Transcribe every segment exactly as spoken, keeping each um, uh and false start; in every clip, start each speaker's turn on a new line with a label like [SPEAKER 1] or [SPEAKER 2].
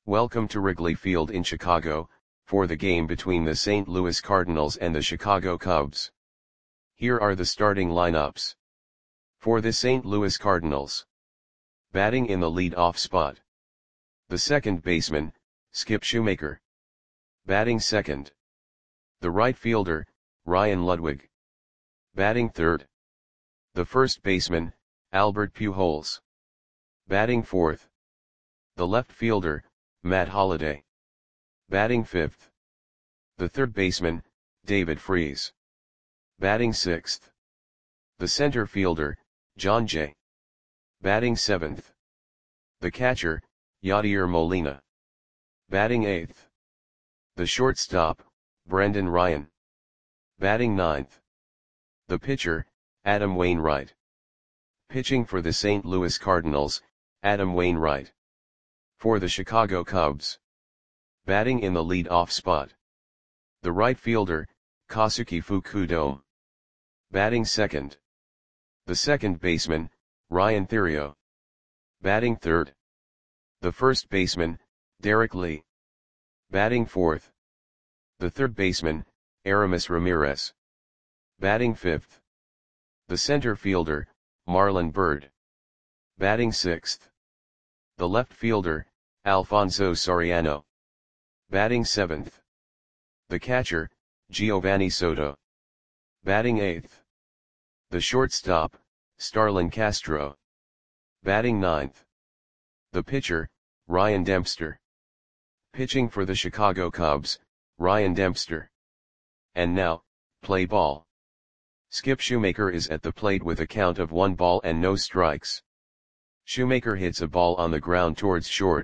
[SPEAKER 1] Welcome to Wrigley Field in Chicago, for the game between the Saint Louis Cardinals and the Chicago Cubs. Here are the starting lineups. For the Saint Louis Cardinals. Batting in the lead-off spot. The second baseman, Skip Shoemaker. Batting second. The right fielder, Ryan Ludwig. Batting third. The first baseman, Albert Pujols. Batting fourth. The left fielder, Matt Holliday. Batting fifth. The third baseman, David Freese. Batting sixth. The center fielder, Jon Jay. Batting seventh. The catcher, Yadier Molina. Batting eighth. The shortstop, Brendan Ryan. Batting ninth. The pitcher, Adam Wainwright. Pitching for the Saint Louis Cardinals, Adam Wainwright. For the Chicago Cubs. Batting in the lead-off spot. The right fielder, Kosuke Fukudome. Batting second. The second baseman, Ryan Theriot. Batting third. The first baseman, Derek Lee. Batting fourth. The third baseman, Aramis Ramirez. Batting fifth. The center fielder, Marlon Byrd. Batting sixth. The left fielder, Alfonso Soriano. Batting seventh. The catcher, Giovanni Soto. Batting eighth. The shortstop, Starlin Castro. Batting ninth. The pitcher, Ryan Dempster. Pitching for the Chicago Cubs, Ryan Dempster. And now, play ball. Skip Shoemaker is at the plate with a count of one ball and no strikes. Shoemaker hits a ball on the ground towards short.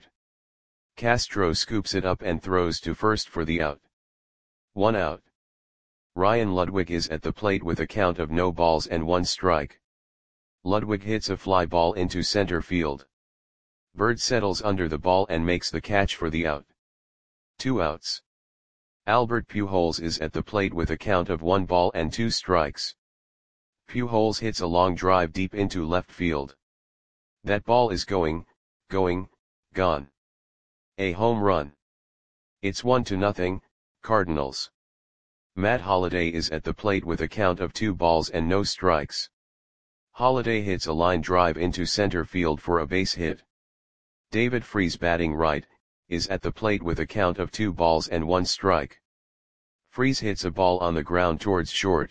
[SPEAKER 1] Castro scoops it up and throws to first for the out. One out. Ryan Ludwig is at the plate with a count of no balls and one strike. Ludwig hits a fly ball into center field. Byrd settles under the ball and makes the catch for the out. Two outs. Albert Pujols is at the plate with a count of one ball and two strikes. Pujols hits a long drive deep into left field. That ball is going, going, gone. A home run. It's one to nothing, Cardinals. Matt Holliday is at the plate with a count of two balls and no strikes. Holliday hits a line drive into center field for a base hit. David Freese, batting right, is at the plate with a count of two balls and one strike. Freese hits a ball on the ground towards short.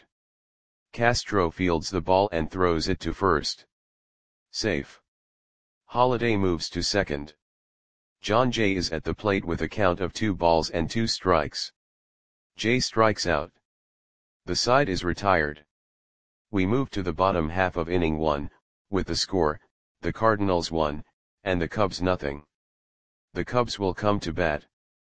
[SPEAKER 1] Castro fields the ball and throws it to first. Safe. Holliday moves to second. Jon Jay is at the plate with a count of two balls and two strikes. Jay strikes out. The side is retired. We move to the bottom half of inning one, with the score, the Cardinals one, and the Cubs nothing. The Cubs will come to bat.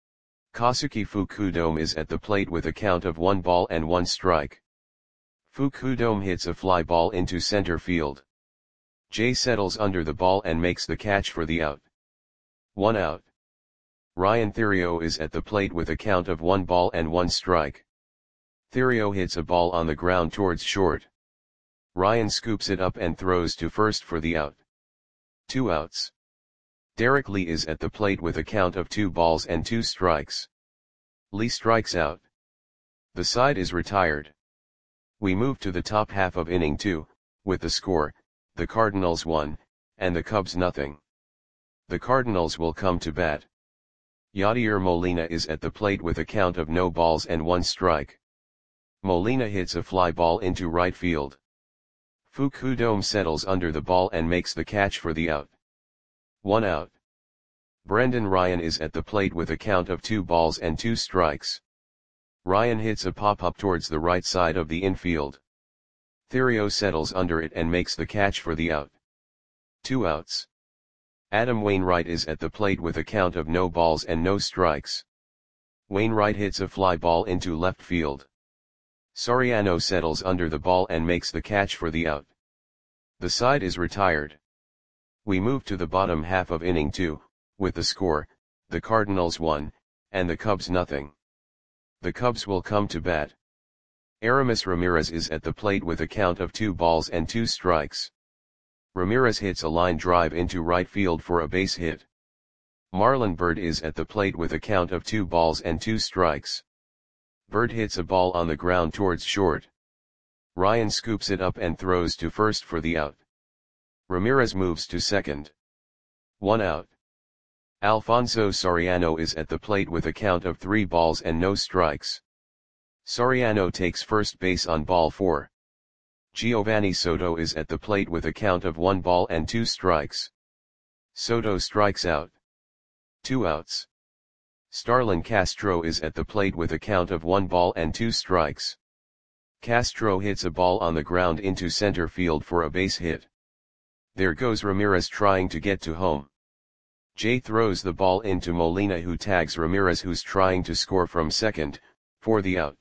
[SPEAKER 1] Kosuke Fukudome is at the plate with a count of one ball and one strike. Fukudome hits a fly ball into center field. Jay settles under the ball and makes the catch for the out. One out. Ryan Theriot is at the plate with a count of one ball and one strike. Theriot hits a ball on the ground towards short. Ryan scoops it up and throws to first for the out. Two outs. Derek Lee is at the plate with a count of two balls and two strikes. Lee strikes out. The side is retired. We move to the top half of inning two, with the score, the Cardinals one, and the Cubs nothing. The Cardinals will come to bat. Yadier Molina is at the plate with a count of no balls and one strike. Molina hits a fly ball into right field. Fukudome settles under the ball and makes the catch for the out. One out. Brendan Ryan is at the plate with a count of two balls and two strikes. Ryan hits a pop-up towards the right side of the infield. Theriot settles under it and makes the catch for the out. Two outs. Adam Wainwright is at the plate with a count of no balls and no strikes. Wainwright hits a fly ball into left field. Soriano settles under the ball and makes the catch for the out. The side is retired. We move to the bottom half of inning two, with the score, the Cardinals one, and the Cubs nothing. The Cubs will come to bat. Aramis Ramirez is at the plate with a count of two balls and two strikes. Ramirez hits a line drive into right field for a base hit. Marlon Byrd is at the plate with a count of two balls and two strikes. Byrd hits a ball on the ground towards short. Ryan scoops it up and throws to first for the out. Ramirez moves to second. One out. Alfonso Soriano is at the plate with a count of three balls and no strikes. Soriano takes first base on ball four. Giovanni Soto is at the plate with a count of one ball and two strikes. Soto strikes out. Two outs. Starlin Castro is at the plate with a count of one ball and two strikes. Castro hits a ball on the ground into center field for a base hit. There goes Ramirez trying to get to home. Jay throws the ball into Molina, who tags Ramirez, who's trying to score from second, for the out.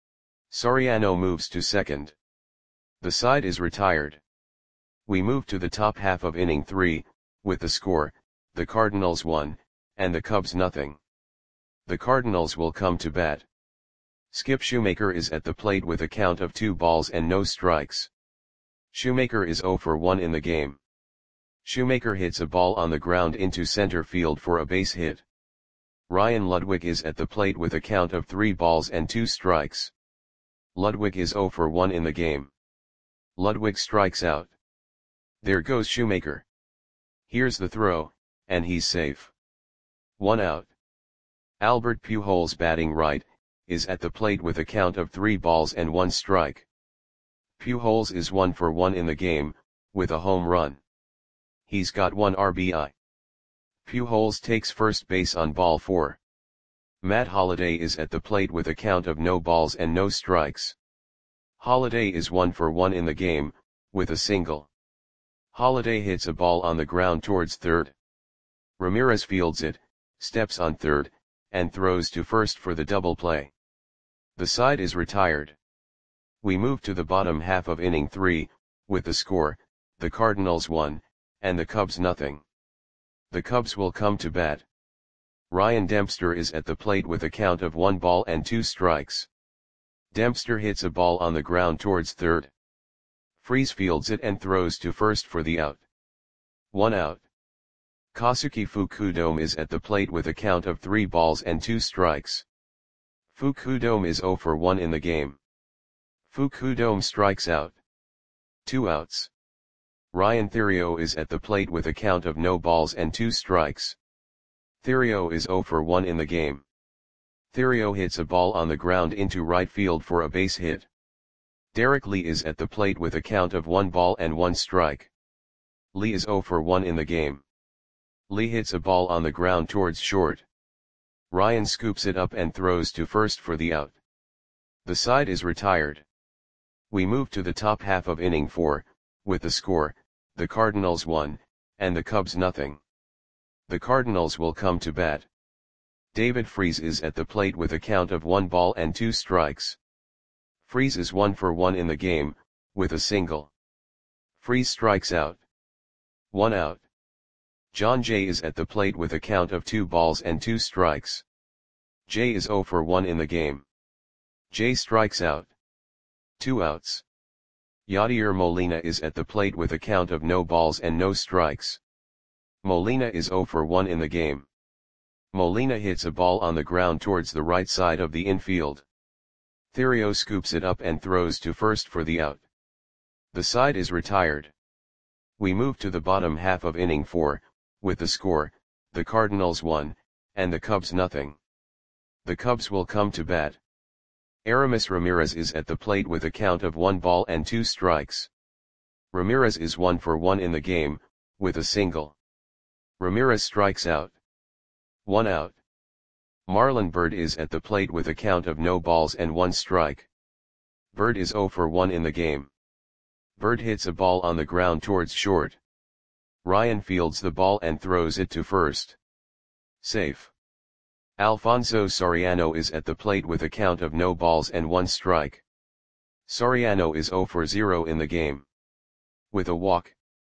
[SPEAKER 1] Soriano moves to second. The side is retired. We move to the top half of inning three, with the score, the Cardinals one, and the Cubs nothing. The Cardinals will come to bat. Skip Shoemaker is at the plate with a count of two balls and no strikes. Shoemaker is zero for one in the game. Shoemaker hits a ball on the ground into center field for a base hit. Ryan Ludwig is at the plate with a count of three balls and two strikes. Ludwig is zero for one in the game. Ludwig strikes out. There goes Shoemaker. Here's the throw, and he's safe. One out. Albert Pujols, batting right, is at the plate with a count of three balls and one strike. Pujols is one for one in the game, with a home run. He's got one R B I. Pujols takes first base on ball four. Matt Holliday is at the plate with a count of no balls and no strikes. Holliday is one for one in the game, with a single. Holliday hits a ball on the ground towards third. Ramirez fields it, steps on third, and throws to first for the double play. The side is retired. We move to the bottom half of inning three, with the score, the Cardinals one, and the Cubs nothing. The Cubs will come to bat. Ryan Dempster is at the plate with a count of one ball and two strikes. Dempster hits a ball on the ground towards third. Freese fields it and throws to first for the out. One out. Kosuke Fukudome is at the plate with a count of three balls and two strikes. Fukudome is zero for one in the game. Fukudome strikes out. Two outs. Ryan Theriot is at the plate with a count of no balls and two strikes. Theriot is zero for one in the game. Theriot hits a ball on the ground into right field for a base hit. Derek Lee is at the plate with a count of one ball and one strike. Lee is zero for one in the game. Lee hits a ball on the ground towards short. Ryan scoops it up and throws to first for the out. The side is retired. We move to the top half of inning four, with the score, the Cardinals one, and the Cubs nothing. The Cardinals will come to bat. David Freese is at the plate with a count of one ball and two strikes. Freese is one for one in the game, with a single. Freese strikes out. One out. John Jay is at the plate with a count of two balls and two strikes. Jay is zero for one in the game. Jay strikes out. Two outs. Yadier Molina is at the plate with a count of no balls and no strikes. Molina is zero for one in the game. Molina hits a ball on the ground towards the right side of the infield. Theriot scoops it up and throws to first for the out. The side is retired. We move to the bottom half of inning four, with the score, the Cardinals one, and the Cubs nothing. The Cubs will come to bat. Aramis Ramirez is at the plate with a count of one ball and two strikes. Ramirez is one for one in the game, with a single. Ramirez strikes out. One out. Marlon Byrd is at the plate with a count of no balls and one strike. Byrd is zero for one in the game. Byrd hits a ball on the ground towards short. Ryan fields the ball and throws it to first. Safe. Alfonso Soriano is at the plate with a count of no balls and one strike. Soriano is zero for zero in the game. With a walk.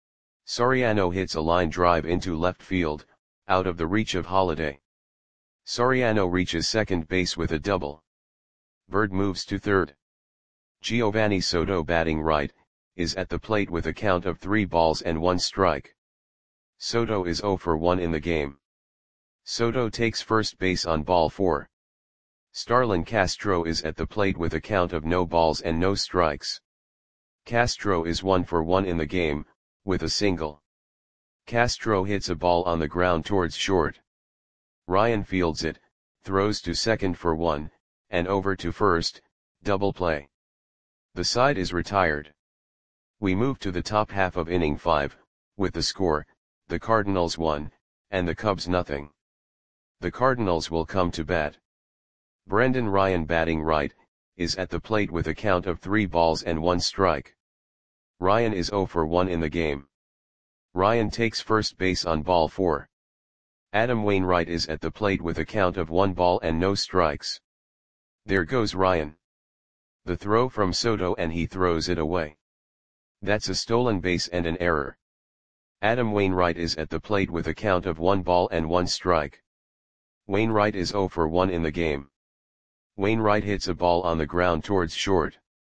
[SPEAKER 1] Soriano hits a line drive into left field, out of the reach of Holliday. Soriano reaches second base with a double. Byrd moves to third. Giovanni Soto, batting right, is at the plate with a count of three balls and one strike. Soto is zero for one in the game. Soto takes first base on ball four. Starlin Castro is at the plate with a count of no balls and no strikes. Castro is one for one in the game, with a single. Castro hits a ball on the ground towards short. Ryan fields it, throws to second for one, and over to first, double play. The side is retired. We move to the top half of inning five, with the score, the Cardinals one, and the Cubs nothing. The Cardinals will come to bat. Brendan Ryan, batting right, is at the plate with a count of three balls and one strike. Ryan is zero for one in the game. Ryan takes first base on ball four. Adam Wainwright is at the plate with a count of one ball and no strikes. There goes Ryan. The throw from Soto and he throws it away. That's a stolen base and an error. Adam Wainwright is at the plate with a count of one ball and one strike. Wainwright is zero for one in the game. Wainwright hits a ball on the ground towards short.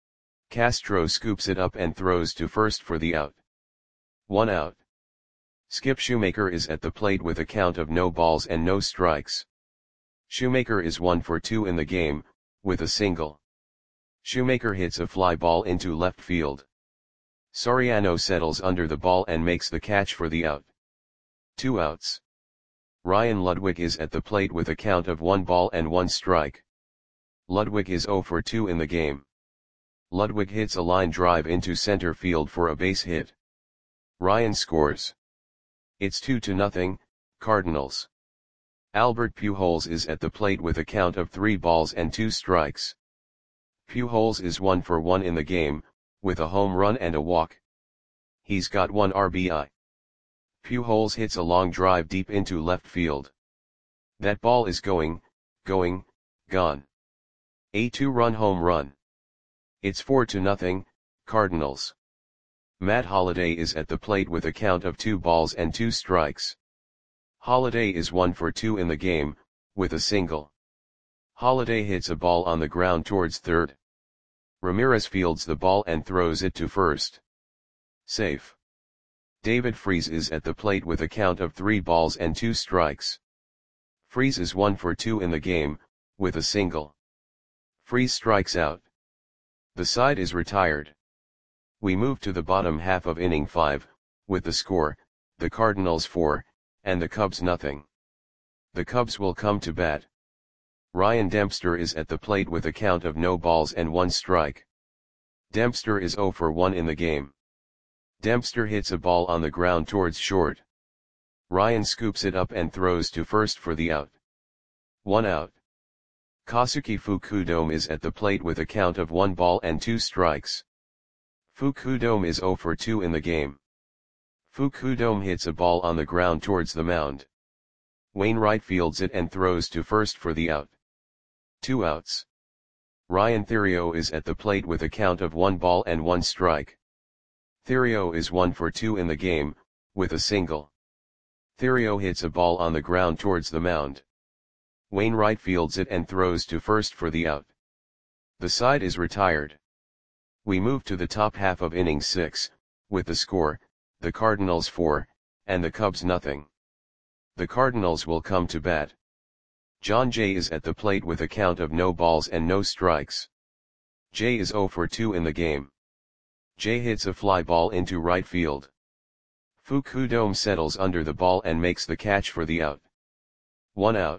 [SPEAKER 1] Castro scoops it up and throws to first for the out. One out. Skip Shoemaker is at the plate with a count of no balls and no strikes. Shoemaker is one for two in the game, with a single. Shoemaker hits a fly ball into left field. Soriano settles under the ball and makes the catch for the out. Two outs. Ryan Ludwig is at the plate with a count of one ball and one strike. Ludwig is zero for two in the game. Ludwig hits a line drive into center field for a base hit. Ryan scores. It's two to nothing, Cardinals. Albert Pujols is at the plate with a count of three balls and two strikes. Pujols is one for one in the game, with a home run and a walk. He's got one R B I. Pujols hits a long drive deep into left field. That ball is going, going, gone. A two-run home run. It's four to nothing, Cardinals. Matt Holliday is at the plate with a count of two balls and two strikes. Holliday is one for two in the game, with a single. Holliday hits a ball on the ground towards third. Ramirez fields the ball and throws it to first. Safe. David Freese is at the plate with a count of three balls and two strikes. Freese is one for two in the game, with a single. Freese strikes out. The side is retired. We move to the bottom half of inning five, with the score, the Cardinals four, and the Cubs nothing. The Cubs will come to bat. Ryan Dempster is at the plate with a count of no balls and one strike. Dempster is zero for one in the game. Dempster hits a ball on the ground towards short. Ryan scoops it up and throws to first for the out. One out. Kosuke Fukudome is at the plate with a count of one ball and two strikes. Fukudome is zero for two in the game. Fukudome hits a ball on the ground towards the mound. Wainwright fields it and throws to first for the out. Two outs. Ryan Theriot is at the plate with a count of one ball and one strike. Theriot is one for two in the game, with a single. Theriot hits a ball on the ground towards the mound. Wainwright fields it and throws to first for the out. The side is retired. We move to the top half of inning six, with the score, the Cardinals four, and the Cubs nothing. The Cardinals will come to bat. John Jay is at the plate with a count of no balls and no strikes. Jay is zero for two in the game. Jay hits a fly ball into right field. Fukudome settles under the ball and makes the catch for the out. One out.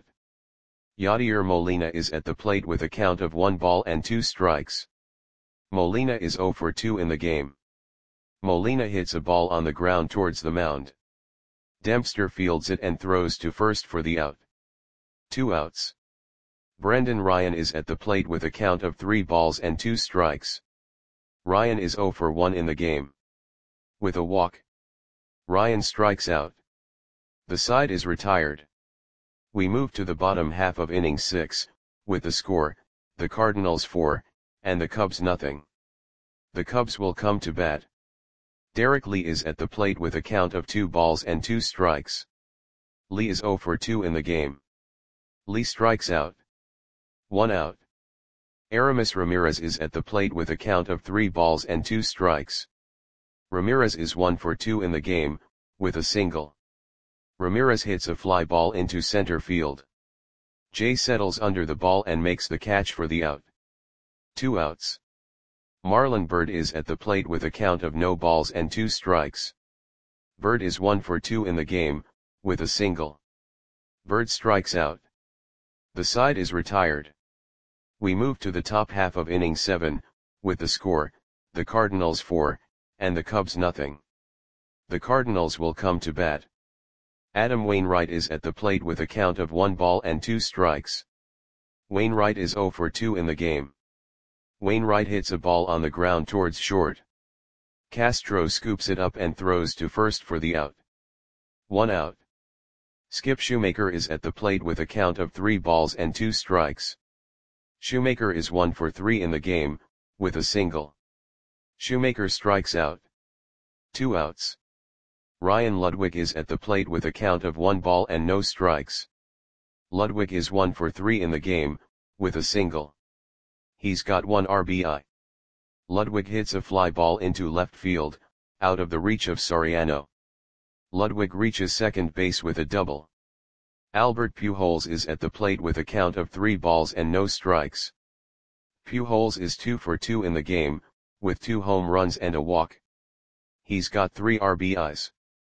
[SPEAKER 1] Yadier Molina is at the plate with a count of one ball and two strikes. Molina is zero for two in the game. Molina hits a ball on the ground towards the mound. Dempster fields it and throws to first for the out. Two outs. Brendan Ryan is at the plate with a count of three balls and two strikes. Ryan is zero for one in the game. With a walk. Ryan strikes out. The side is retired. We move to the bottom half of inning six, with the score, the Cardinals four, and the Cubs nothing. The Cubs will come to bat. Derek Lee is at the plate with a count of two balls and two strikes. Lee is zero for two in the game. Lee strikes out. One out. Aramis Ramirez is at the plate with a count of three balls and two strikes. Ramirez is one for two in the game, with a single. Ramirez hits a fly ball into center field. Jay settles under the ball and makes the catch for the out. Two outs. Marlon Byrd is at the plate with a count of no balls and two strikes. Byrd is one for two in the game, with a single. Byrd strikes out. The side is retired. We move to the top half of inning seven, with the score, the Cardinals four, and the Cubs nothing. The Cardinals will come to bat. Adam Wainwright is at the plate with a count of one ball and two strikes. Wainwright is zero for two in the game. Wainwright hits a ball on the ground towards short. Castro scoops it up and throws to first for the out. One out. Skip Shoemaker is at the plate with a count of three balls and two strikes. Shoemaker is one for three in the game, with a single. Shoemaker strikes out. Two outs. Ryan Ludwig is at the plate with a count of one ball and no strikes. Ludwig is one for three in the game, with a single. He's got one R B I. Ludwig hits a fly ball into left field, out of the reach of Soriano. Ludwig reaches second base with a double. Albert Pujols is at the plate with a count of three balls and no strikes. Pujols is two for two in the game, with two home runs and a walk. He's got three R B Is.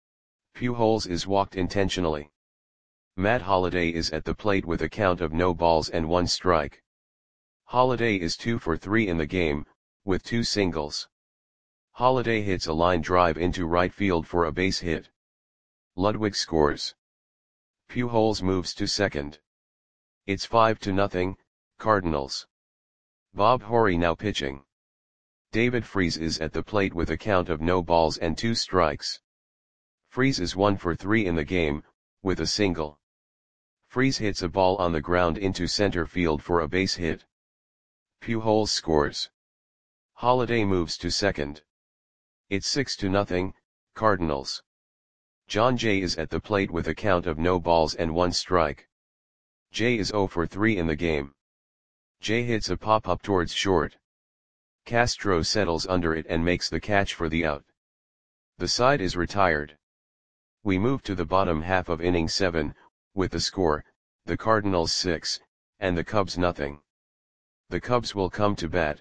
[SPEAKER 1] Pujols is walked intentionally. Matt Holliday is at the plate with a count of no balls and one strike. Holliday is two for three in the game, with two singles. Holliday hits a line drive into right field for a base hit. Ludwig scores. Pujols moves to second. It's five to nothing, Cardinals. Bob Horry now pitching. David Freese is at the plate with a count of no balls and two strikes. Freese is one for three in the game, with a single. Freese hits a ball on the ground into center field for a base hit. Pujols scores. Holliday moves to second. It's six to nothing, Cardinals. John Jay is at the plate with a count of no balls and one strike. Jay is zero for three in the game. Jay hits a pop-up towards short. Castro settles under it and makes the catch for the out. The side is retired. We move to the bottom half of inning seven, with the score, the Cardinals six, and the Cubs nothing. The Cubs will come to bat.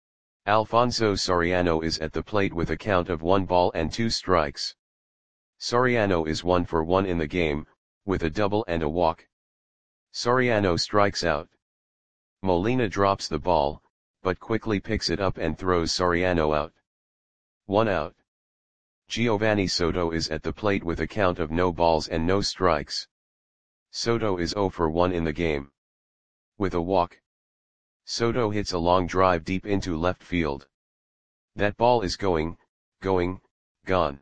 [SPEAKER 1] Alfonso Soriano is at the plate with a count of one ball and two strikes. Soriano is one for one in the game, with a double and a walk. Soriano strikes out. Molina drops the ball, but quickly picks it up and throws Soriano out. One out. Giovanni Soto is at the plate with a count of no balls and no strikes. Soto is zero for one in the game. With a walk. Soto hits a long drive deep into left field. That ball is going, going, gone.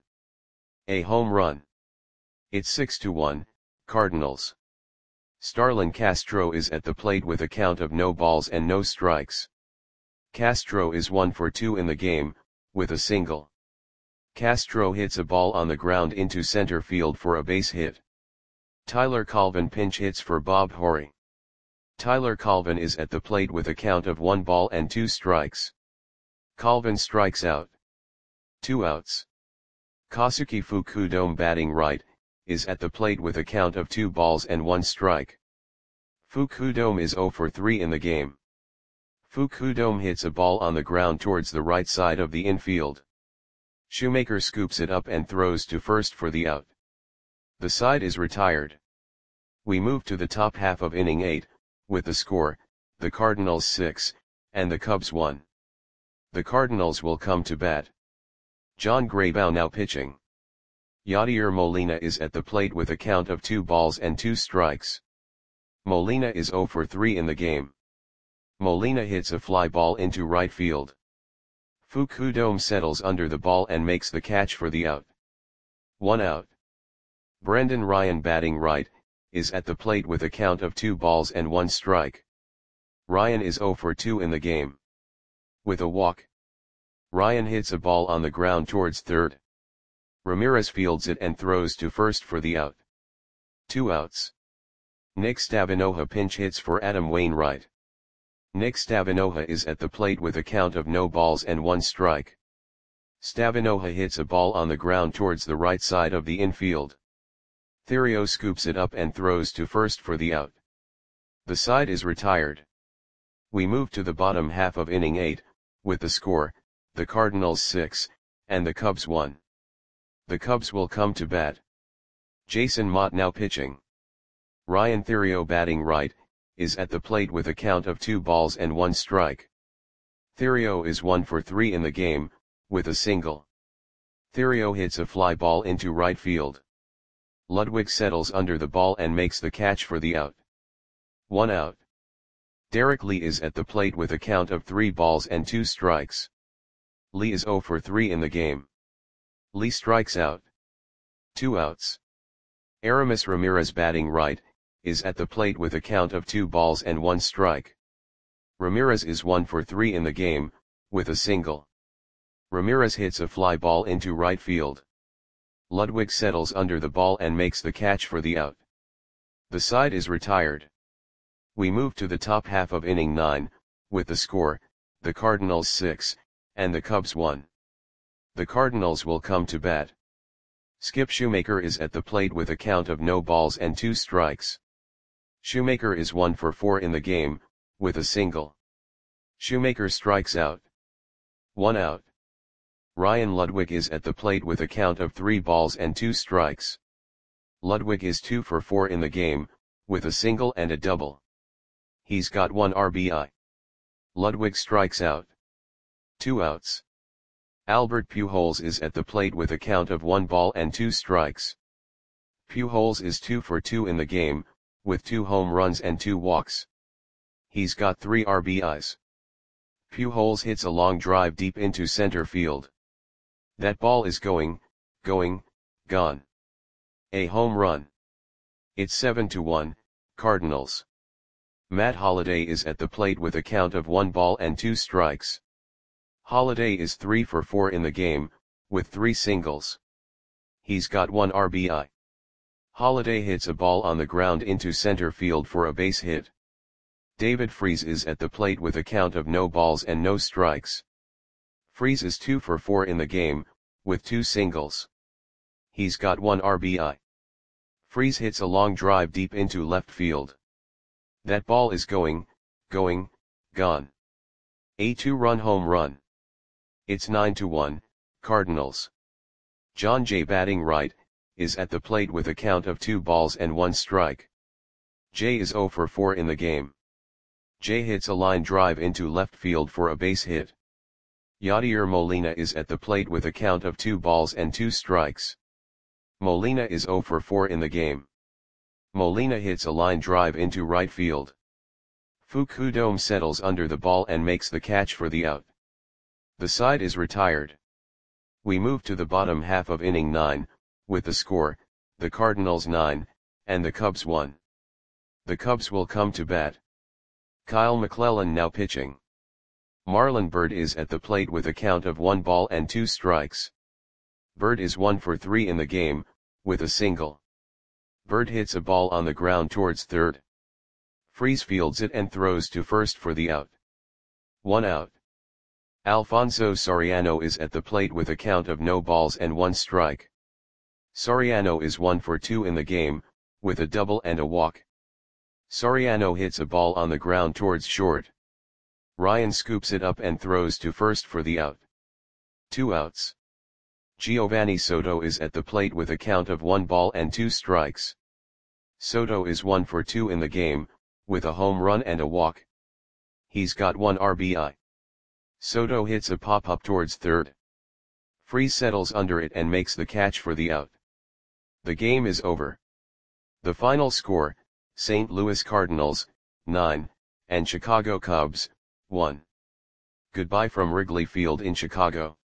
[SPEAKER 1] A home run. It's six to one, Cardinals. Starlin Castro is at the plate with a count of no balls and no strikes. Castro is one for two in the game, with a single. Castro hits a ball on the ground into center field for a base hit. Tyler Colvin pinch hits for Bob Horry. Tyler Colvin is at the plate with a count of one ball and two strikes. Colvin strikes out. Two outs. Kazuki Fukudome batting right, is at the plate with a count of two balls and one strike. Fukudome is zero for three in the game. Fukudome hits a ball on the ground towards the right side of the infield. Shoemaker scoops it up and throws to first for the out. The side is retired. We move to the top half of inning eight, with the score, the Cardinals six, and the Cubs one. The Cardinals will come to bat. John Graybow now pitching. Yadier Molina is at the plate with a count of two balls and two strikes. Molina is zero for three in the game. Molina hits a fly ball into right field. Fukudome settles under the ball and makes the catch for the out. One out. Brendan Ryan batting right, is at the plate with a count of two balls and one strike. Ryan is zero for two in the game. With a walk. Ryan hits a ball on the ground towards third. Ramirez fields it and throws to first for the out. Two outs. Nick Stavinoha pinch hits for Adam Wainwright. Nick Stavinoha is at the plate with a count of no balls and one strike. Stavinoha hits a ball on the ground towards the right side of the infield. Theriot scoops it up and throws to first for the out. The side is retired. We move to the bottom half of inning eight, with the score, the Cardinals six, and the Cubs one. The Cubs will come to bat. Jason Motte now pitching. Ryan Theriot batting right, is at the plate with a count of two balls and one strike. Theriot is one for three in the game, with a single. Theriot hits a fly ball into right field. Ludwig settles under the ball and makes the catch for the out. One out. Derek Lee is at the plate with a count of three balls and two strikes. Lee is zero for three in the game. Lee strikes out. Two outs. Aramis Ramirez batting right, is at the plate with a count of two balls and one strike. Ramirez is one for three in the game, with a single. Ramirez hits a fly ball into right field. Ludwig settles under the ball and makes the catch for the out. The side is retired. We move to the top half of inning nine, with the score, the Cardinals six, and the Cubs one. The Cardinals will come to bat. Skip Shoemaker is at the plate with a count of no balls and two strikes. Shoemaker is one for four in the game, with a single. Shoemaker strikes out. One out. Ryan Ludwig is at the plate with a count of three balls and two strikes. Ludwig is two for four in the game, with a single and a double. He's got one R B I. Ludwig strikes out. Two outs. Albert Pujols is at the plate with a count of one ball and two strikes. Pujols is two for two in the game, with two home runs and two walks. He's got three R B Is. Pujols hits a long drive deep into center field. That ball is going, going, gone. A home run. It's seven to one, Cardinals. Matt Holliday is at the plate with a count of one ball and two strikes. Holliday is three for four in the game, with three singles. He's got one R B I. Holliday hits a ball on the ground into center field for a base hit. David Freese is at the plate with a count of no balls and no strikes. Freese is two for four in the game, with two singles. He's got one R B I. Freese hits a long drive deep into left field. That ball is going, going, gone. A two-run home run. It's nine to one, Cardinals. John Jay batting right, is at the plate with a count of two balls and one strike. Jay is zero for four in the game. Jay hits a line drive into left field for a base hit. Yadier Molina is at the plate with a count of two balls and two strikes. Molina is zero for four in the game. Molina hits a line drive into right field. Fukudome settles under the ball and makes the catch for the out. The side is retired. We move to the bottom half of inning nine, with the score, the Cardinals nine, and the Cubs one. The Cubs will come to bat. Kyle McClellan now pitching. Marlon Byrd is at the plate with a count of one ball and two strikes. Byrd is one for three in the game, with a single. Byrd hits a ball on the ground towards third. Freese fields it and throws to first for the out. One out. Alfonso Soriano is at the plate with a count of no balls and one strike. Soriano is one for two in the game, with a double and a walk. Soriano hits a ball on the ground towards short. Ryan scoops it up and throws to first for the out. Two outs. Giovanni Soto is at the plate with a count of one ball and two strikes. Soto is one for two in the game, with a home run and a walk. He's got one R B I. Soto hits a pop-up towards third. Freese settles under it and makes the catch for the out. The game is over. The final score, Saint Louis Cardinals, nine, and Chicago Cubs, one. Goodbye from Wrigley Field in Chicago.